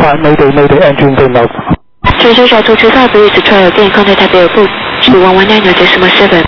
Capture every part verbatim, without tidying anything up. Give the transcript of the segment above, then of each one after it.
five, Mayday, Mayday, entering Green Love. Georgia two two five, please try again, contact Taipei Airport, two one one nine decimal seven.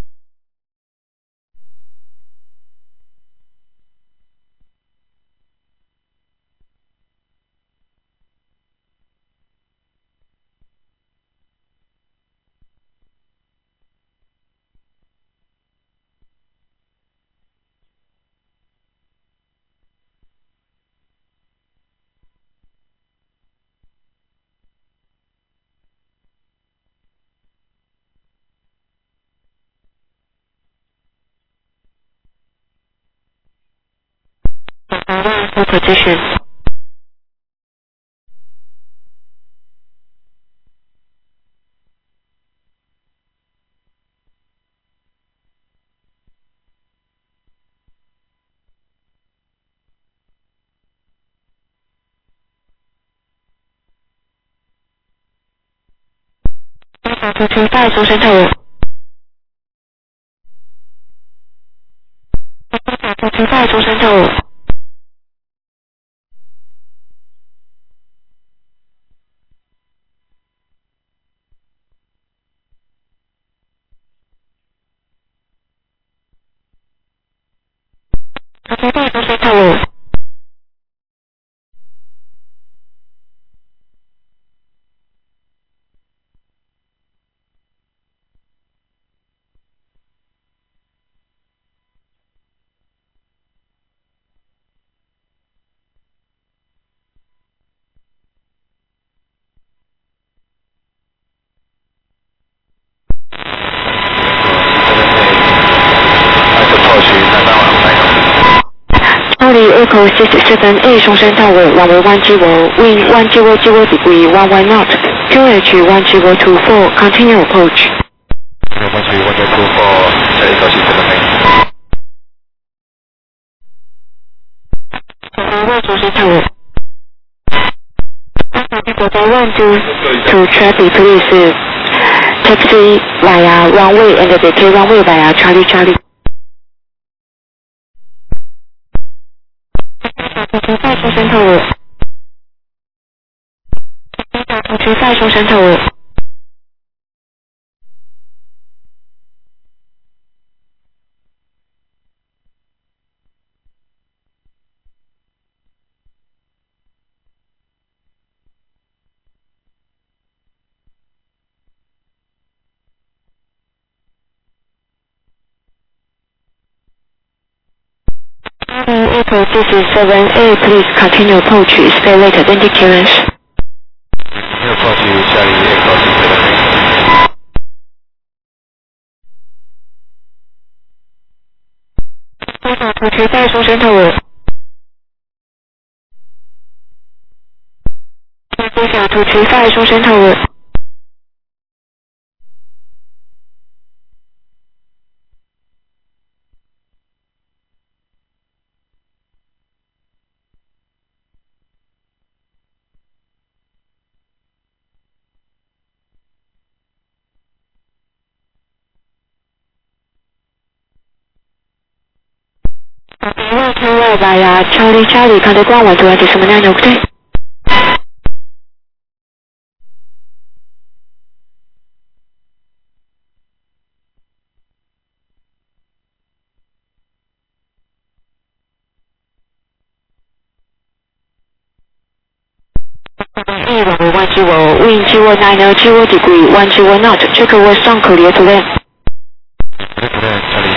Position. two two five, 中山Tower。two two five， 中山Tower。two two five， 中山Tower。Echo six seven eight, 中山Tower, runway one zero, wind one zero zero degree, one one knot, Q H one zero two four, continue approach. one zero one zero two four, Echo six seven eight. 中山Tower. one two to traffic, please taxi via runway and vacate runway via Charlie Charlie. two two five, 中山Tower。two two five， 中山Tower。Echo six seven eight, please continue approach, stay later than the clearance. Continue approach, Charlie, Echo six seven eight. two two five, 中山Tower。two two five， 中山Tower。via Charlie Charlie, contact ground one two one decimal nine, okay? one zero, wind zero nine zero degree, one zero knot, check was sound clear to land. Clear to land, Charlie.